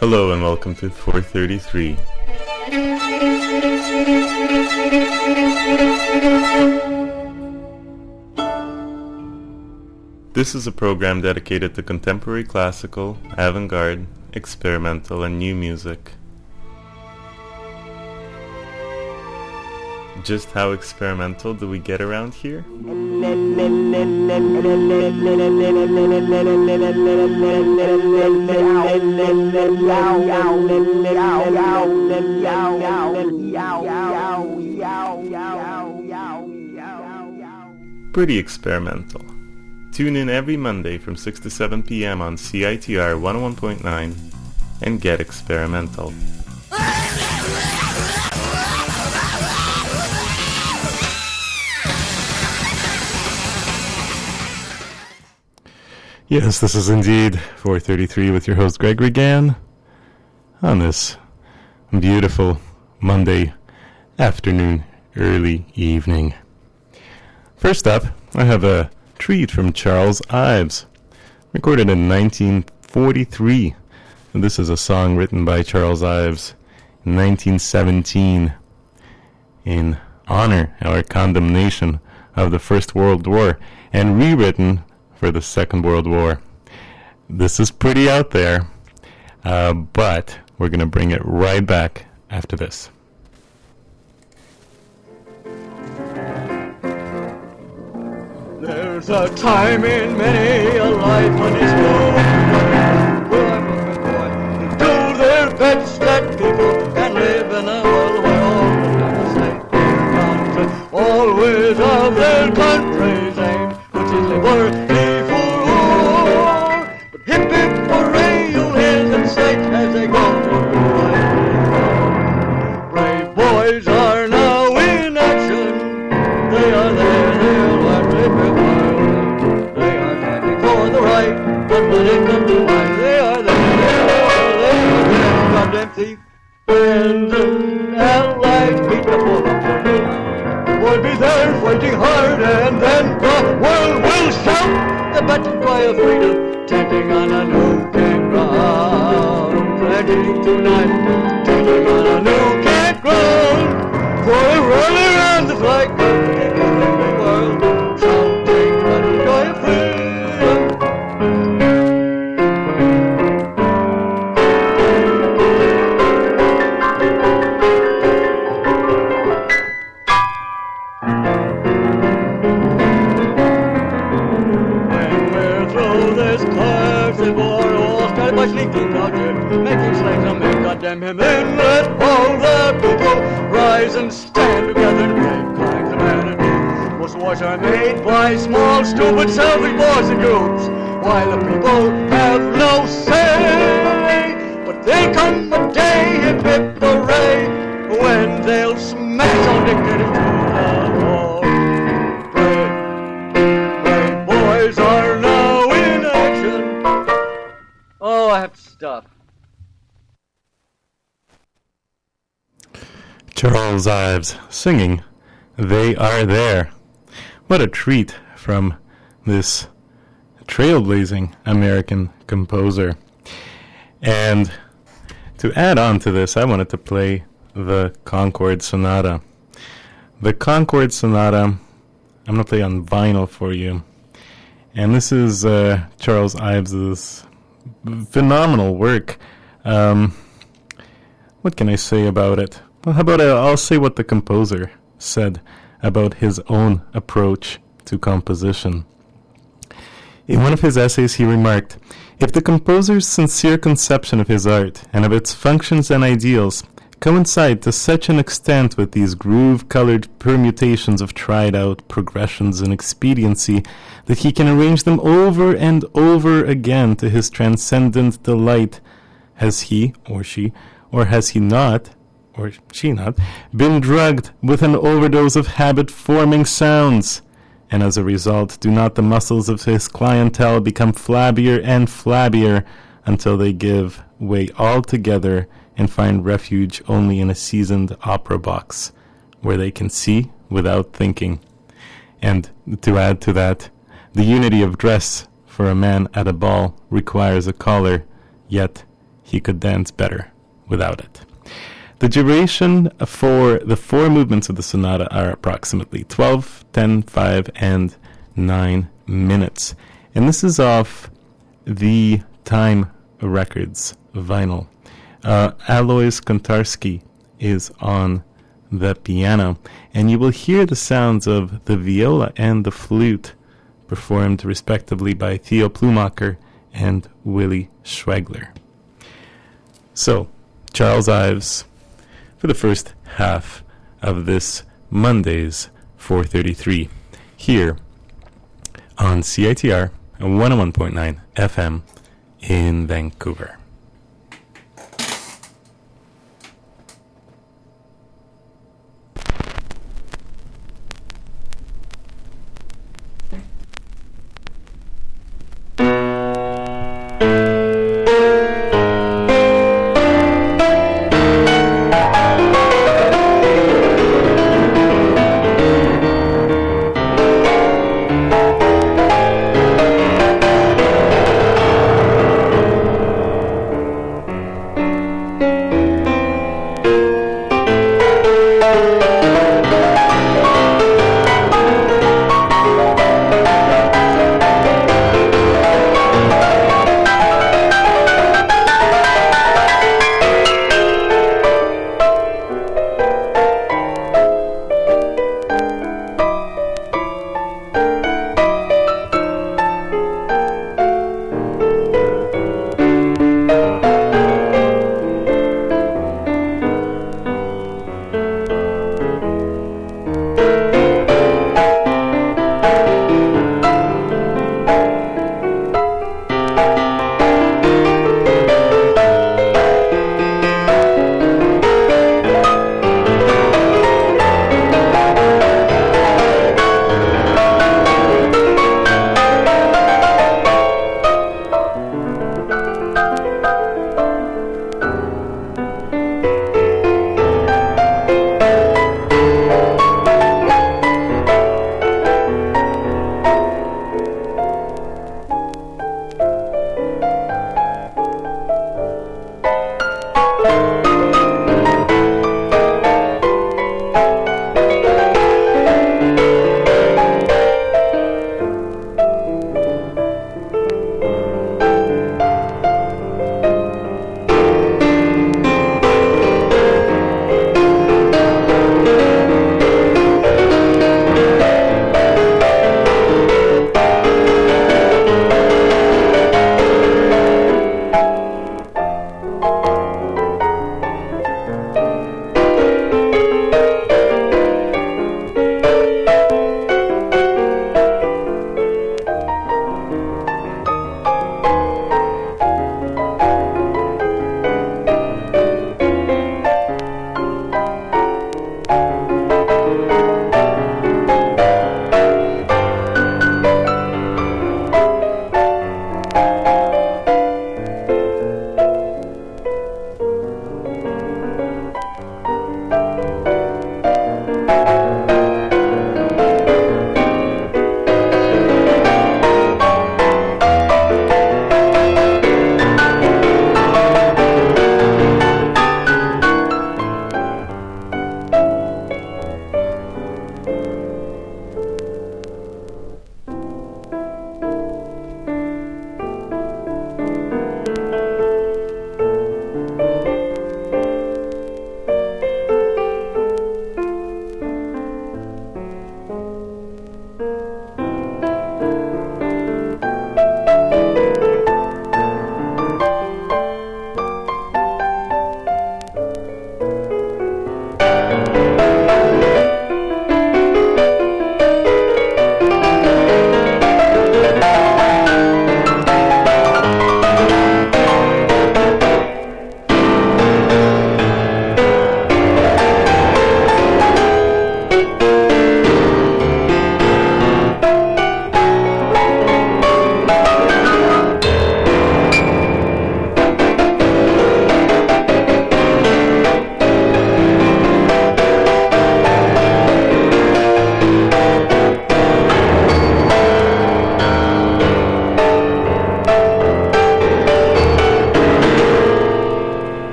Hello and welcome to 433. This is a program dedicated to contemporary classical, avant-garde, experimental, and new music. Just how experimental do we get around here? Pretty experimental. Tune in every Monday from 6 to 7 p.m. on CITR 101.9 and get experimental. Yes, this is indeed 433 with your host Gregory Gann on this beautiful Monday afternoon, early evening. First up, I have a treat from Charles Ives, recorded in 1943. And this is a song written by Charles Ives in 1917 in honor or condemnation of the First World War and rewritten for the Second World War. This is pretty out there, but we're going to bring it right back after this. There's a time in many a life when it's good. Boy, do their best that people can live in a world where all have the same country, always of their country's aim, which is liberty for all. But hip hip hooray, you'll hear them say as they go to fight. Brave boys are now in action. They are there, they are fighting for the right, but when it comes to life, they are there, goddamn thief. And allies beat the poor up. We'll be there fighting hard, and then the world will shout the battle cry of freedom, chanting on a new campground. Chanting tonight, chanting on a new campground. For a roll around the flag, in the big world, shouting the joy of freedom. By sneaking out here, making slaves of men, goddamn him, then let all the people rise and stand together and brave crimes of humanity. Most wars are made by small, stupid, selfish boys and girls, while the people have no say. But there'll come a day, hip hip hooray, when they'll smash all dignity to the wall. Brave boys are now in action. Oh, I have to stop. Charles Ives singing They Are There. What a treat from this trailblazing American composer. And to add on to this, I wanted to play the Concord Sonata. The Concord Sonata, I'm going to play on vinyl for you. And this is Charles Ives's phenomenal work. What can I say about it? Well, how about I'll say what the composer said about his own approach to composition. In one of his essays he remarked, "If the composer's sincere conception of his art and of its functions and ideals coincide to such an extent with these groove-colored permutations of tried-out progressions and expediency that he can arrange them over and over again to his transcendent delight, has he, or she, or has he not, or she not, been drugged with an overdose of habit-forming sounds, and as a result do not the muscles of his clientele become flabbier and flabbier until they give way altogether and find refuge only in a seasoned opera box, where they can see without thinking." And to add to that, the unity of dress for a man at a ball requires a collar, yet he could dance better without it. The duration for the four movements of the sonata are approximately 12, 10, 5, and 9 minutes. And this is off the Time Records vinyl. Alois Kontarski is on the piano, and you will hear the sounds of the viola and the flute performed respectively by Theo Plumacher and Willy Schwegler. So, Charles Ives for the first half of this Monday's 4:33 here on CITR 101.9 FM in Vancouver.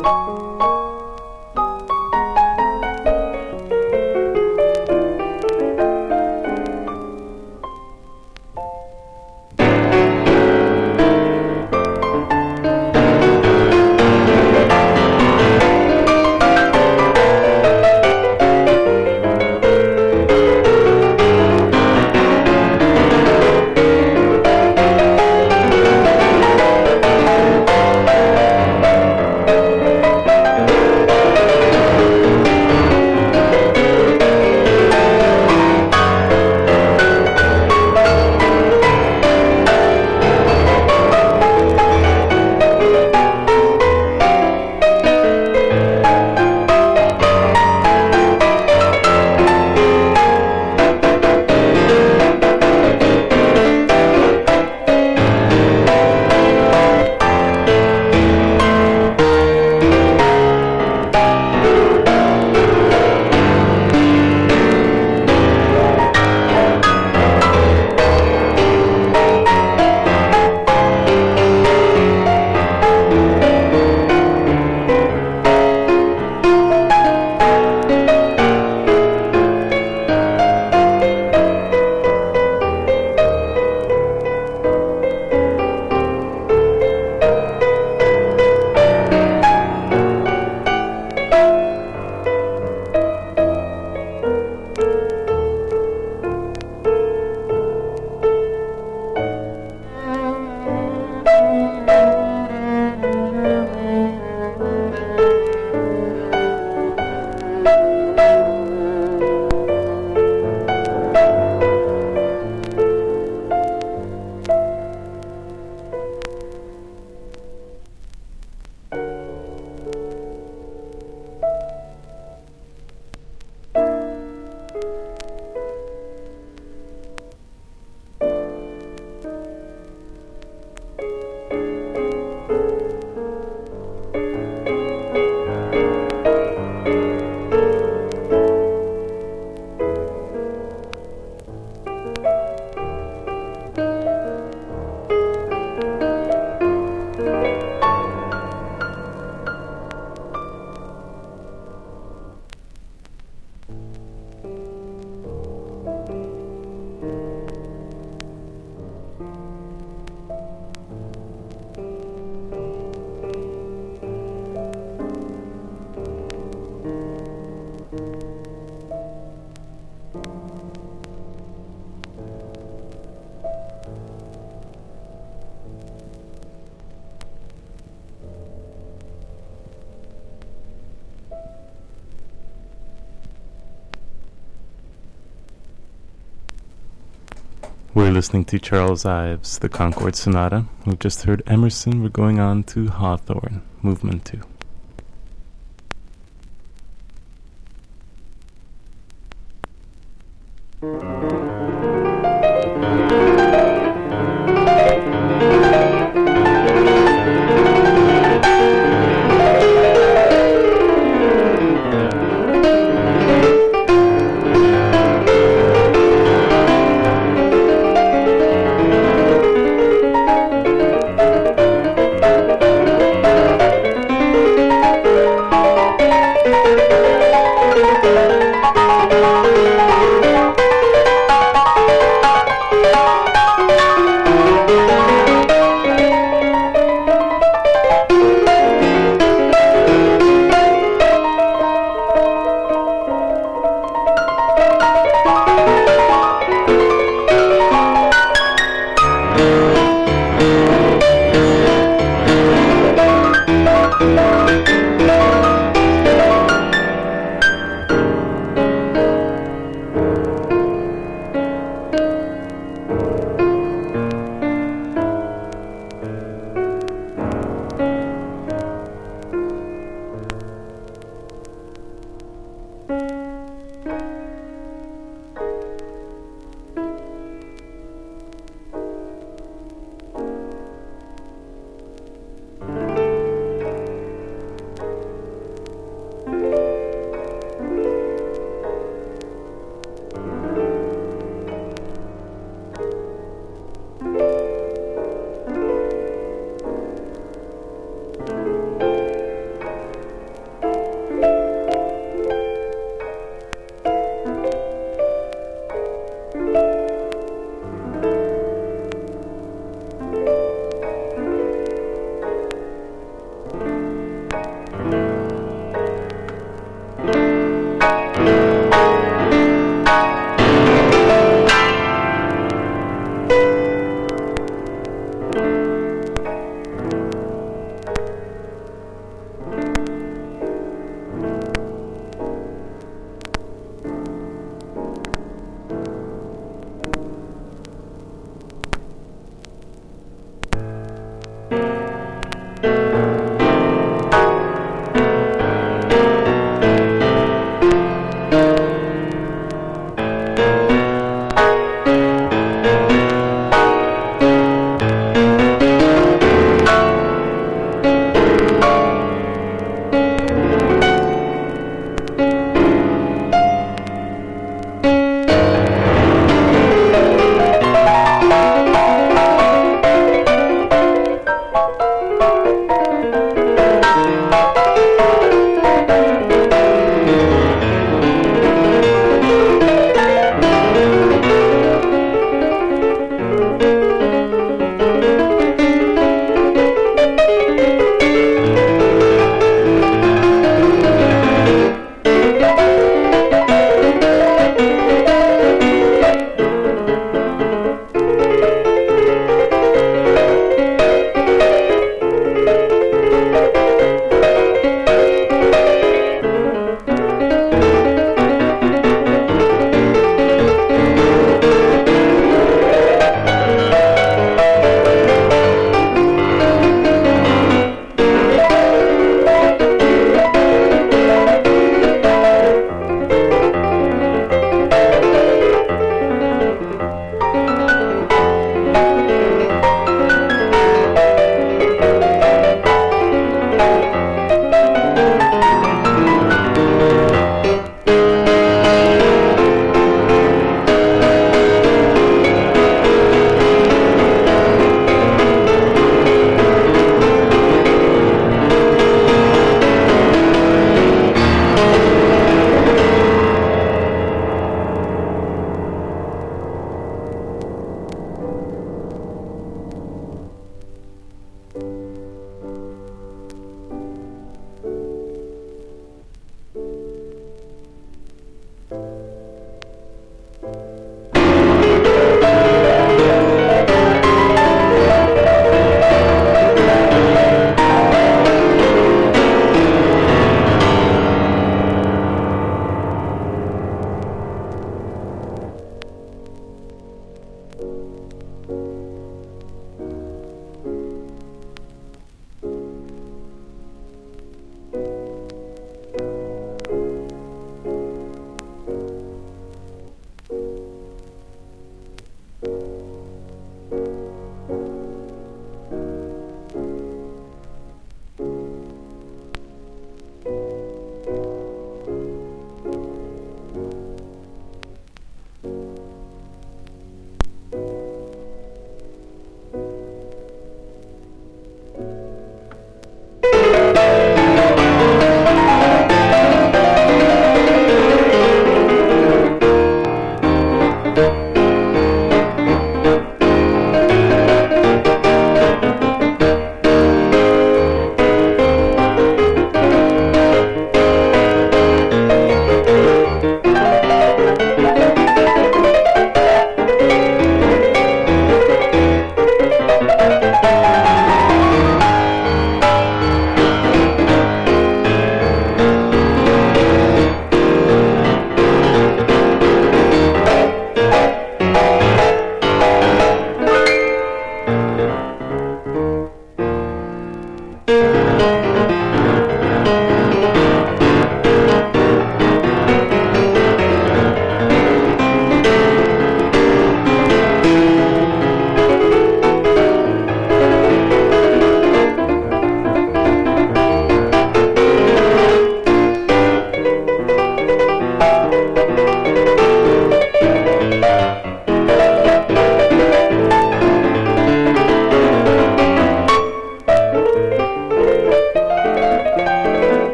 We're listening to Charles Ives' The Concord Sonata. We've just heard Emerson. We're going on to Hawthorne, Movement 2.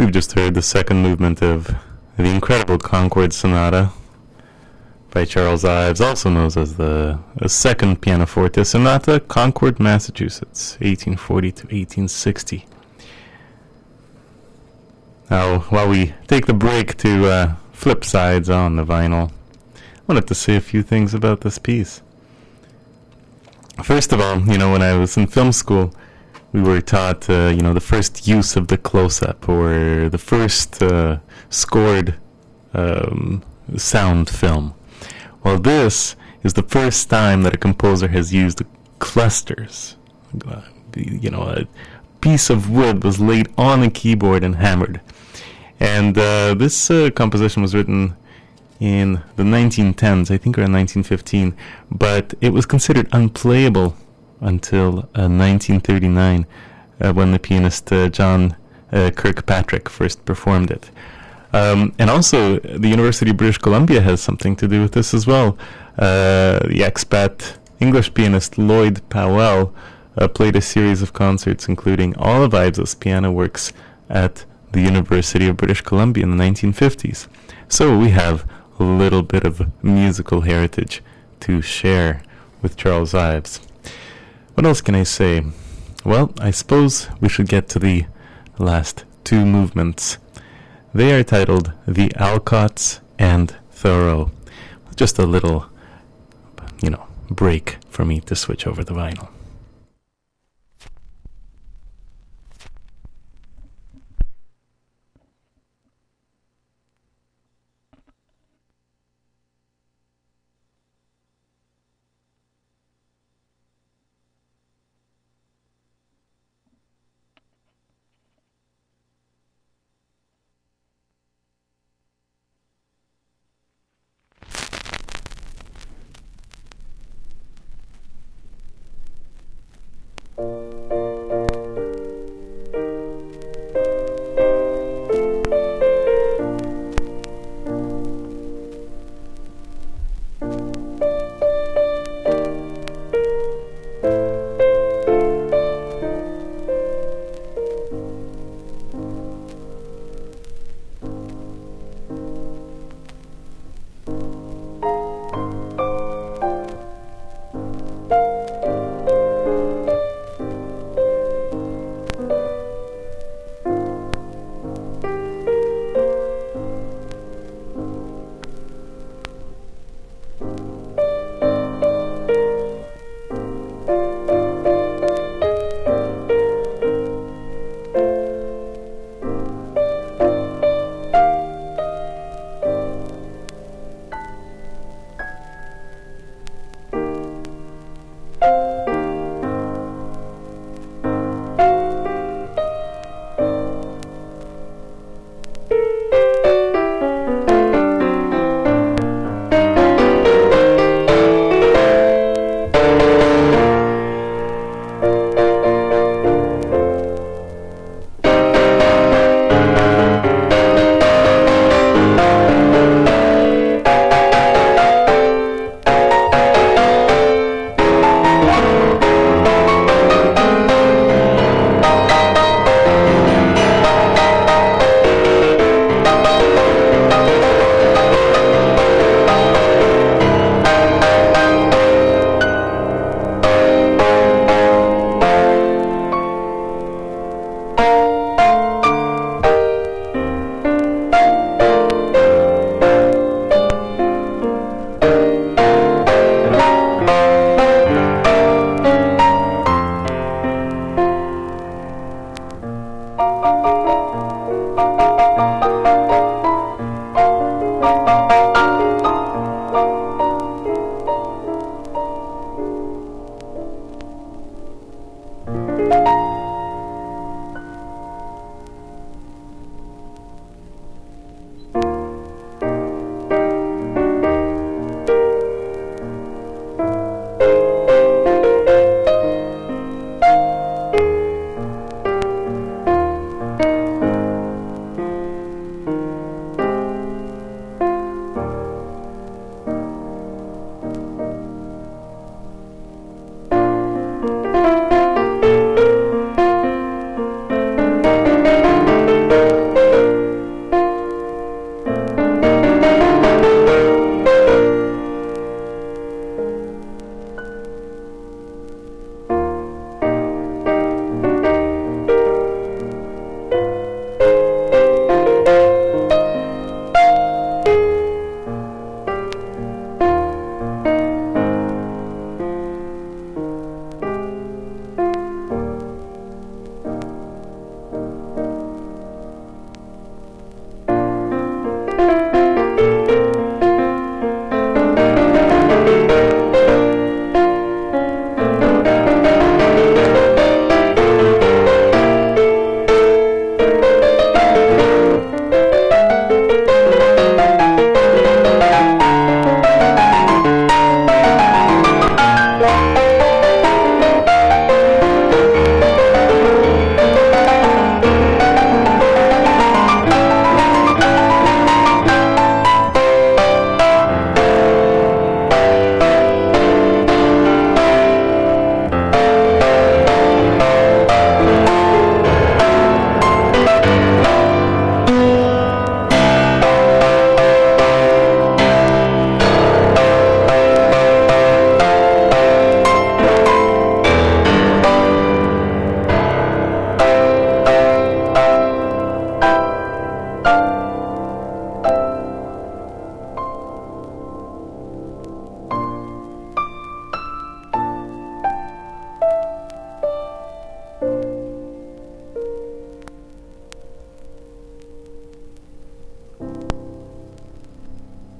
we've just heard the second movement of the incredible Concord Sonata by Charles Ives, also known as the Second Pianoforte Sonata, Concord, Massachusetts, 1840 to 1860. Now, while we take the break to flip sides on the vinyl, I wanted to say a few things about this piece. First of all, when I was in film school, we were taught, the first use of the close-up, or the first scored sound film. Well, this is the first time that a composer has used clusters. A piece of wood was laid on a keyboard and hammered. And this composition was written in the 1910s, I think around 1915, but it was considered unplayable until 1939, when the pianist John Kirkpatrick first performed it. And also, the University of British Columbia has something to do with this as well. The expat English pianist Lloyd Powell played a series of concerts, including all of Ives' piano works, at the University of British Columbia in the 1950s. So we have a little bit of musical heritage to share with Charles Ives. What else can I say? Well, I suppose we should get to the last two movements. They are titled The Alcotts and Thoreau. Just a little, break for me to switch over the vinyl.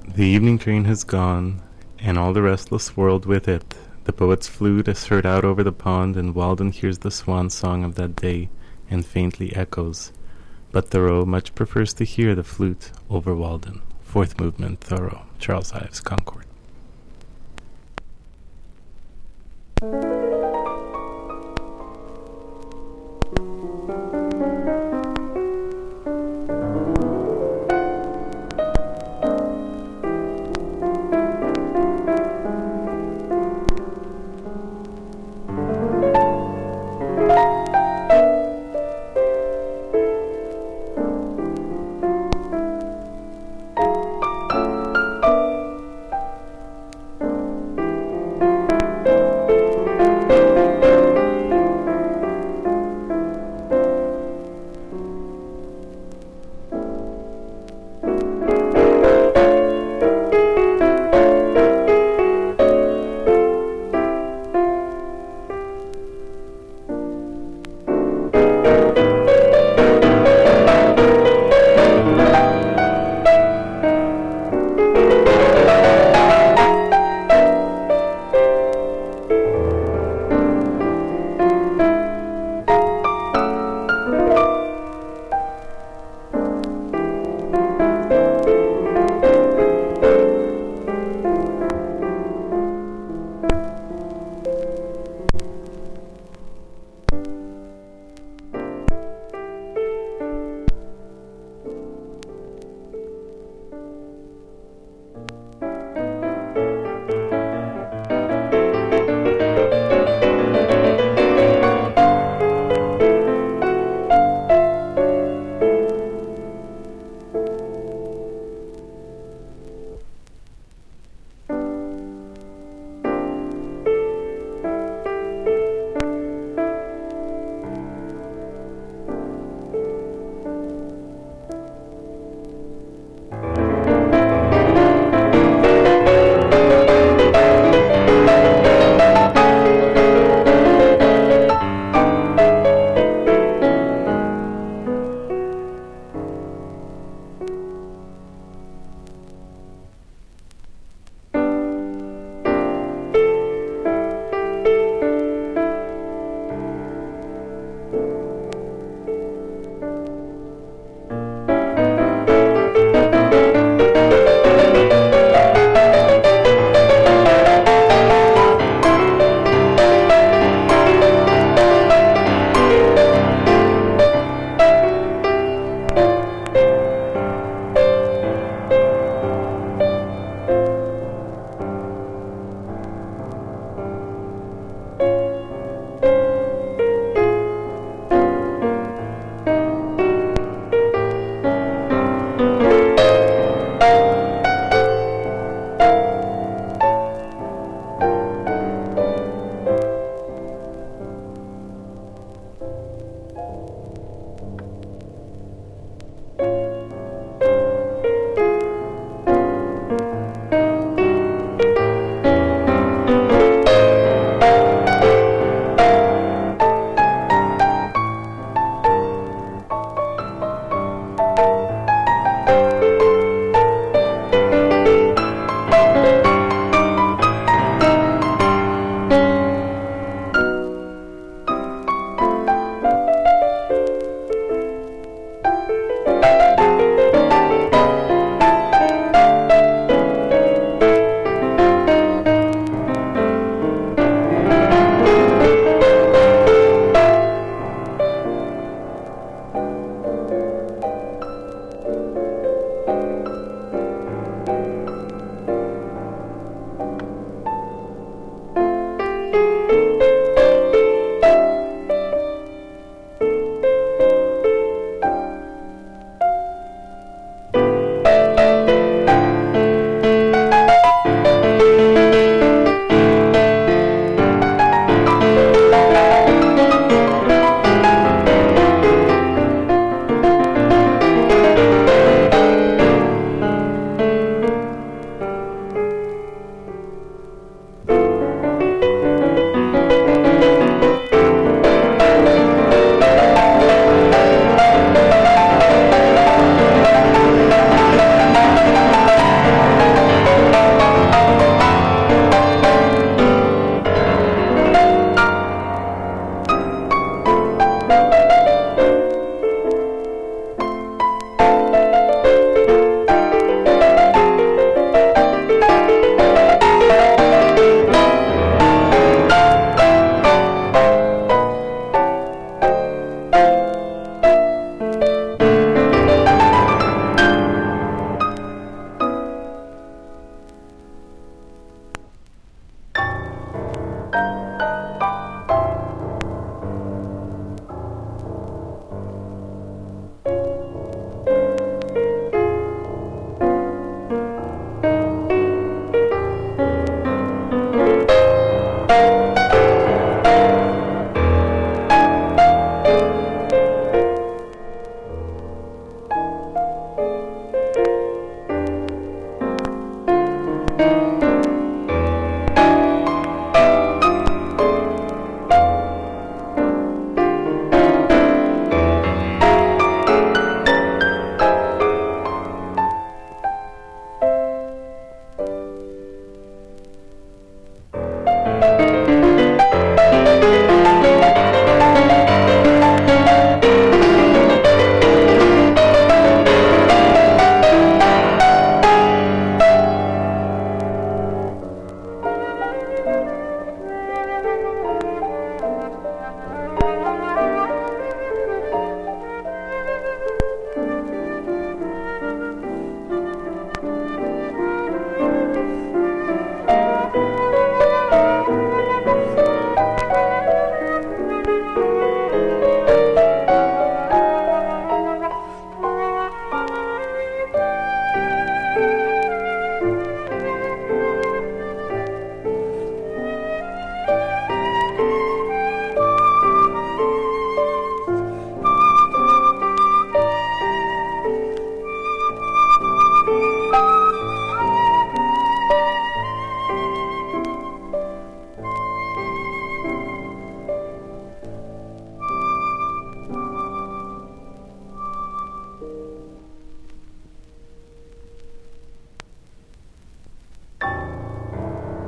The evening train has gone, and all the restless world with it. The poet's flute is heard out over the pond, and Walden hears the swan song of that day, and faintly echoes. But Thoreau much prefers to hear the flute over Walden. Fourth movement, Thoreau, Charles Ives, Concord.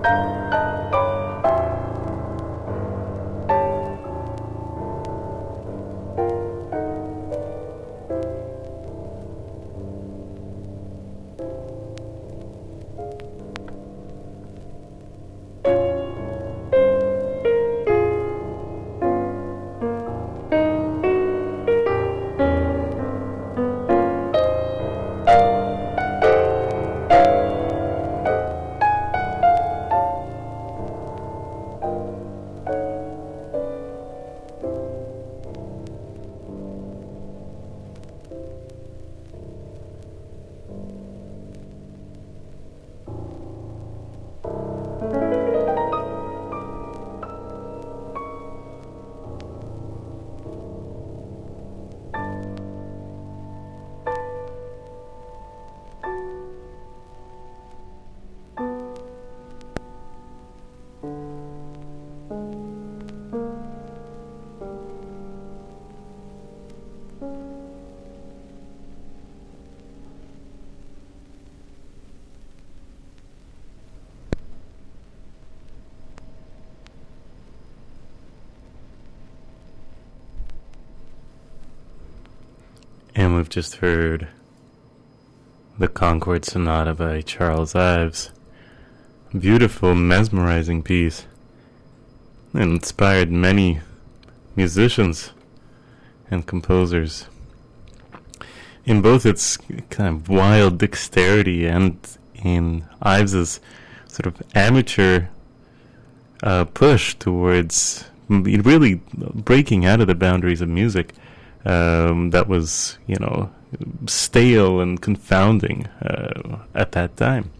And we've just heard the Concord Sonata by Charles Ives. Beautiful, mesmerizing piece. It inspired many musicians and composers. In both its kind of wild dexterity and in Ives's sort of amateur push towards really breaking out of the boundaries of music. That was, stale and confounding at that time.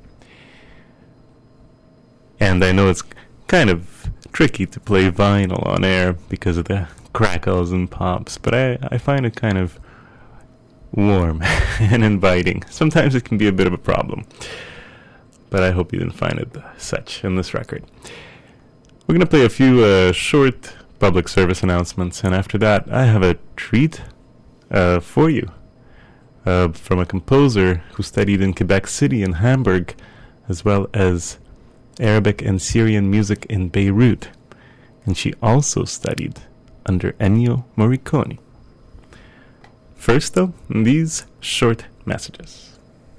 And I know it's kind of tricky to play vinyl on air because of the crackles and pops, but I find it kind of warm and inviting. Sometimes it can be a bit of a problem, but I hope you didn't find it such in this record. We're going to play a few short public service announcements, and after that I have a treat for you from a composer who studied in Quebec City and Hamburg, as well as Arabic and Syrian music in Beirut, and she also studied under Ennio Morricone. First though, these short messages.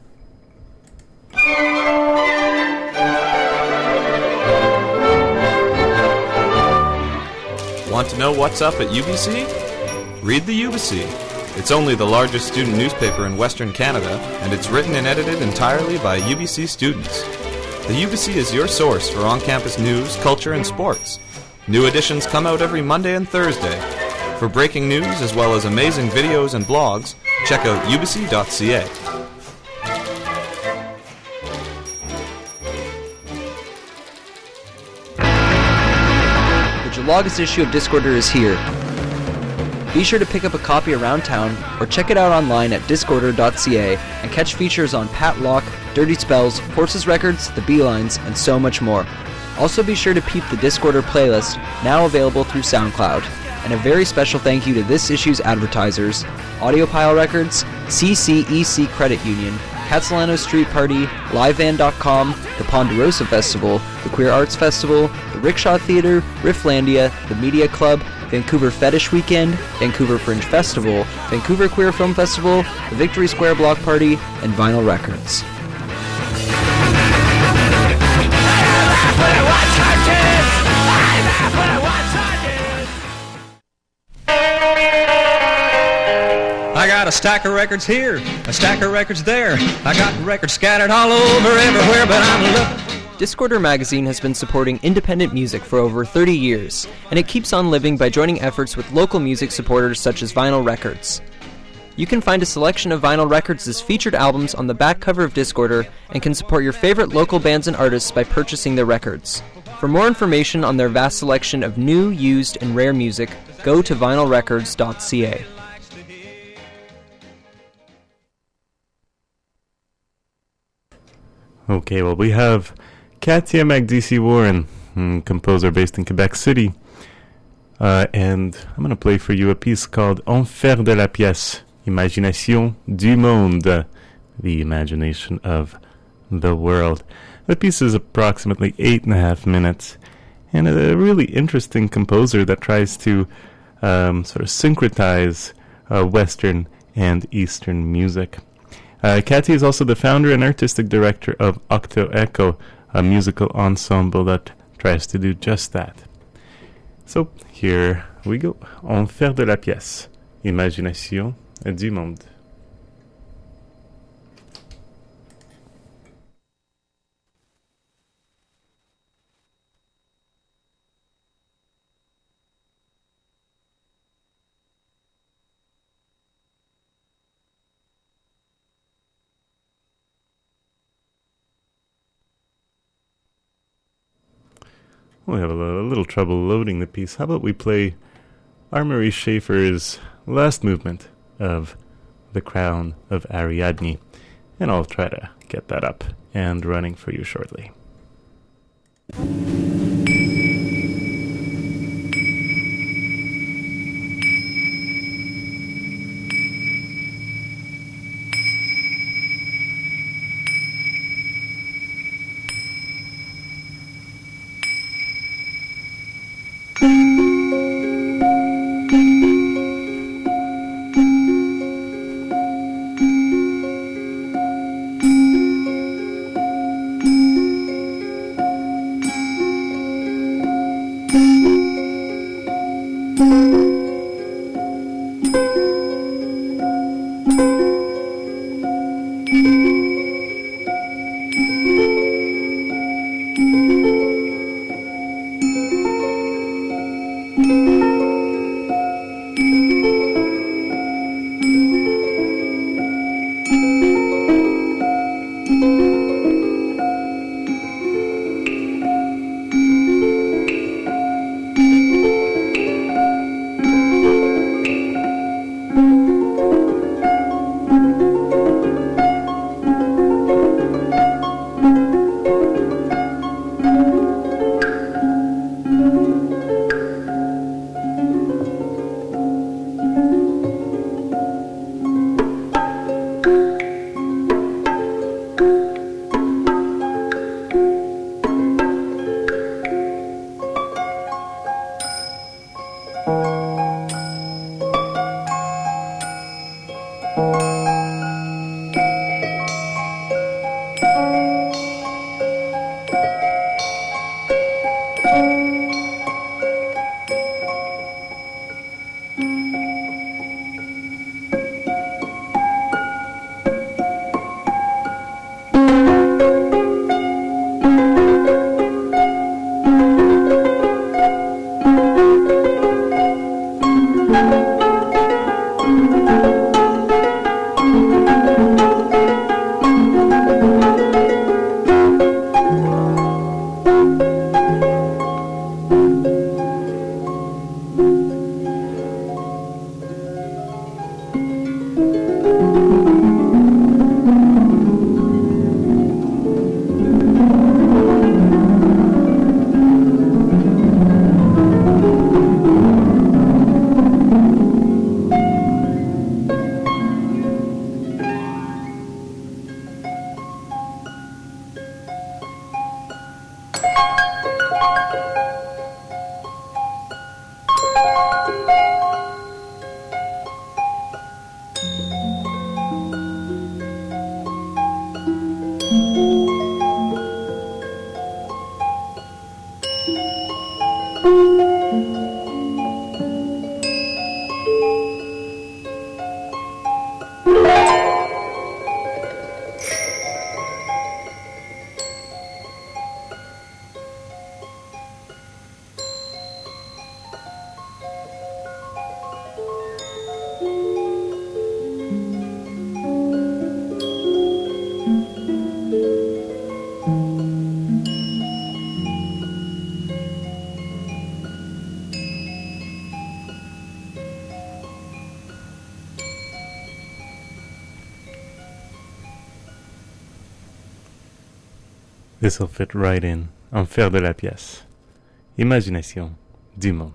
Want to know what's up at UBC? Read the UBC. It's only the largest student newspaper in Western Canada, and it's written and edited entirely by UBC students. The UBC is your source for on-campus news, culture, and sports. New editions come out every Monday and Thursday. For breaking news as well as amazing videos and blogs, check out ubc.ca. The August issue of Discorder is here. Be sure to pick up a copy around town or check it out online at discorder.ca and catch features on Pat Locke, Dirty Spells, Horses Records, The Beelines, and so much more. Also be sure to peep the Discorder playlist, now available through SoundCloud. And a very special thank you to this issue's advertisers, Audiopile Records, CCEC Credit Union, Catalano Street Party, LiveVan.com, the Ponderosa Festival, the Queer Arts Festival, the Rickshaw Theatre, Rifflandia, the Media Club, Vancouver Fetish Weekend, Vancouver Fringe Festival, Vancouver Queer Film Festival, the Victory Square Block Party, and Vinyl Records. I got a stack of records here, a stack of records there. I got records scattered all over everywhere, but I'm looking. Discorder Magazine has been supporting independent music for over 30 years, and it keeps on living by joining efforts with local music supporters such as Vinyl Records. You can find a selection of Vinyl Records' featured albums on the back cover of Discorder and can support your favorite local bands and artists by purchasing their records. For more information on their vast selection of new, used, and rare music, go to vinylrecords.ca. Okay, well, we have Katia Magdisi Warren, composer based in Quebec City. And I'm going to play for you a piece called Enfer de la pièce, Imagination du monde, the imagination of the world. The piece is approximately 8.5 minutes, and a really interesting composer that tries to sort of syncretize Western and Eastern music. Cathy is also the founder and artistic director of Octo Echo, a musical ensemble that tries to do just that. So, here we go. On fait de la pièce. Imagination du monde. We have a little trouble loading the piece. How about we play Anne-Marie Schaefer's last movement of The Crown of Ariadne, and I'll try to get that up and running for you shortly. This'll fit right in. En faire de la pièce. Imagination du monde.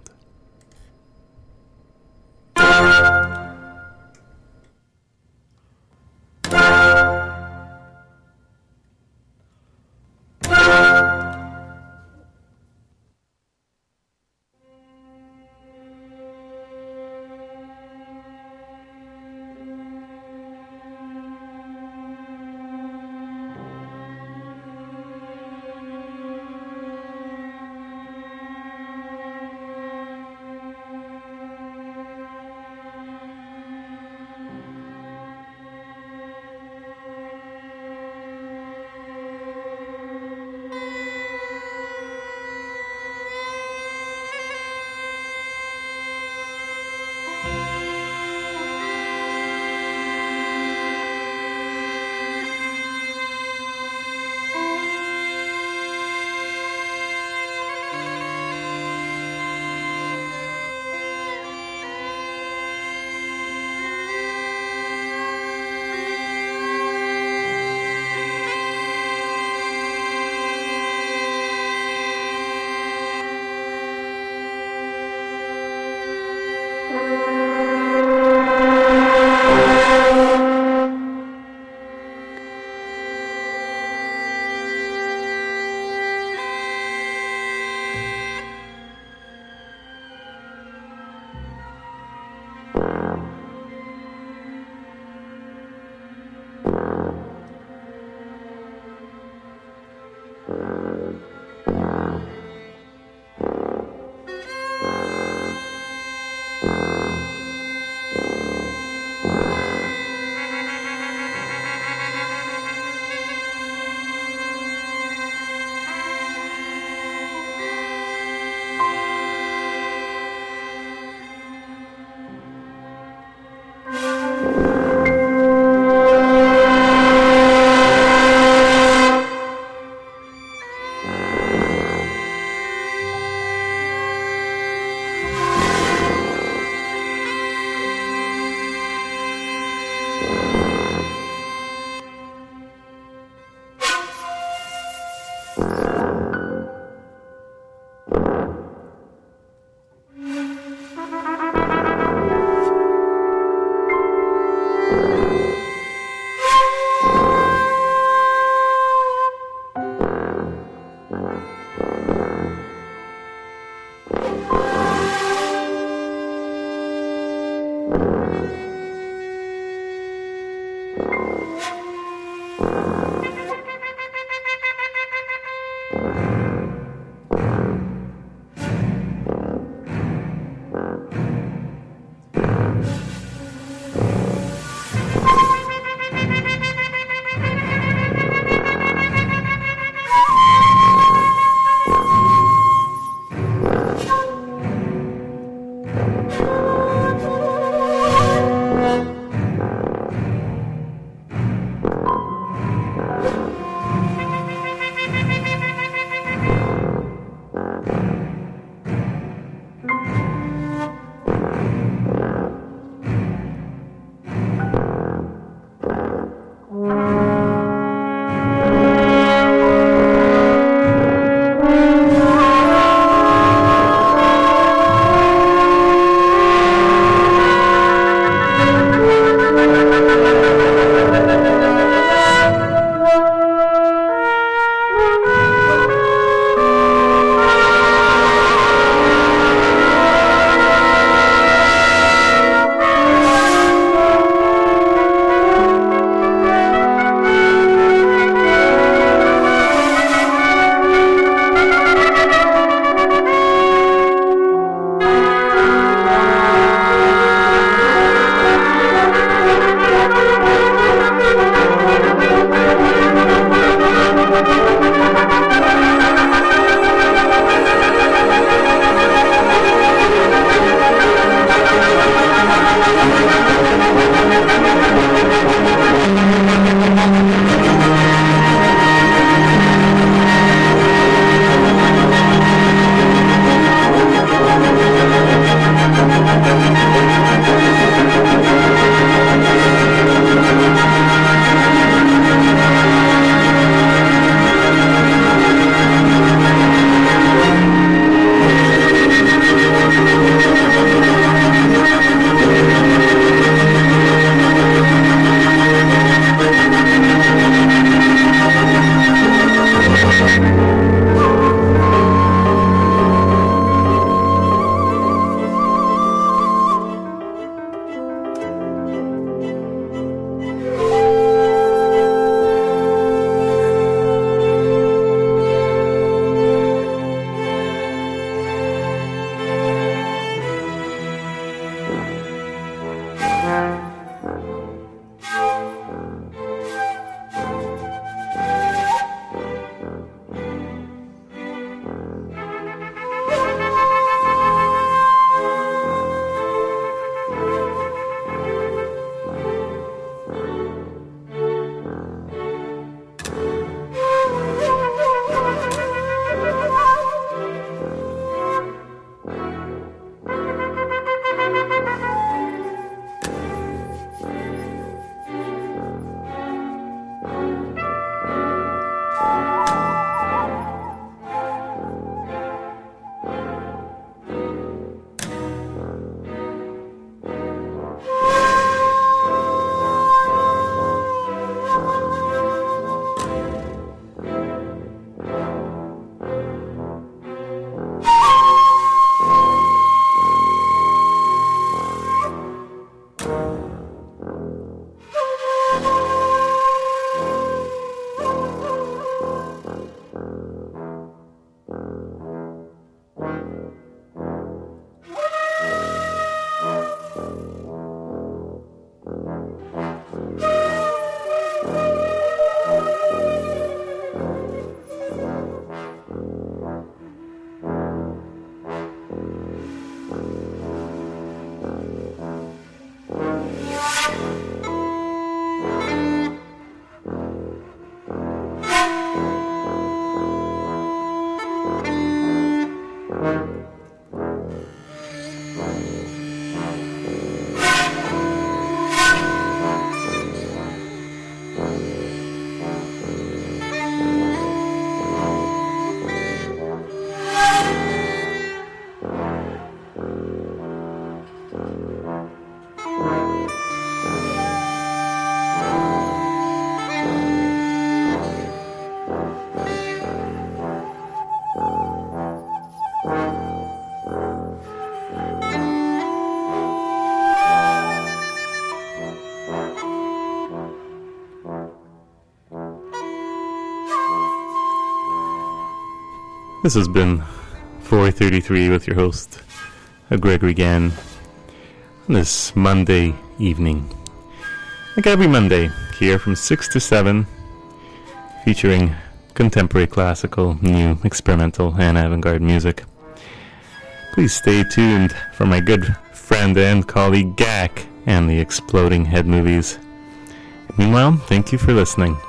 This has been 433 with your host, Gregory Gann, on this Monday evening. Like every Monday, here from 6 to 7, featuring contemporary, classical, new, experimental, and avant-garde music. Please stay tuned for my good friend and colleague Gak and the Exploding Head Movies. Meanwhile, thank you for listening.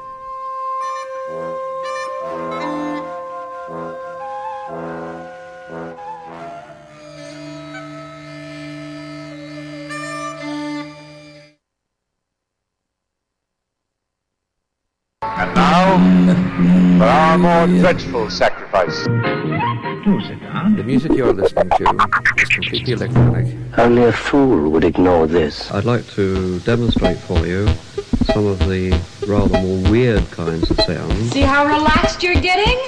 And now, for our more dreadful sacrifice. The music you're listening to is completely electronic. Only a fool would ignore this. I'd like to demonstrate for you some of the rather more weird kinds of sounds. See how relaxed you're getting?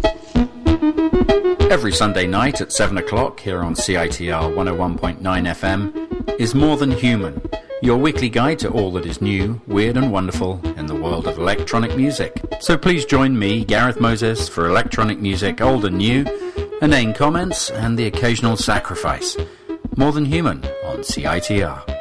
Every Sunday night at 7 o'clock here on CITR 101.9 FM is More Than Human, your weekly guide to all that is new, weird and wonderful in the world of electronic music. So please join me, Gareth Moses, for electronic music old and new, inane comments and the occasional sacrifice. More Than Human on CITR.